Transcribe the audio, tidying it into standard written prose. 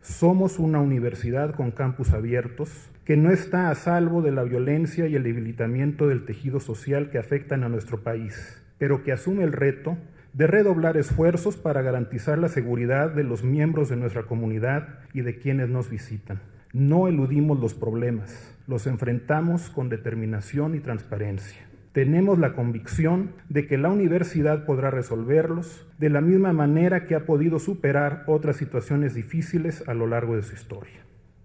Somos una universidad con campus abiertos que no está a salvo de la violencia y el debilitamiento del tejido social que afectan a nuestro país, pero que asume el reto de redoblar esfuerzos para garantizar la seguridad de los miembros de nuestra comunidad y de quienes nos visitan. No eludimos los problemas, los enfrentamos con determinación y transparencia. Tenemos la convicción de que la universidad podrá resolverlos de la misma manera que ha podido superar otras situaciones difíciles a lo largo de su historia.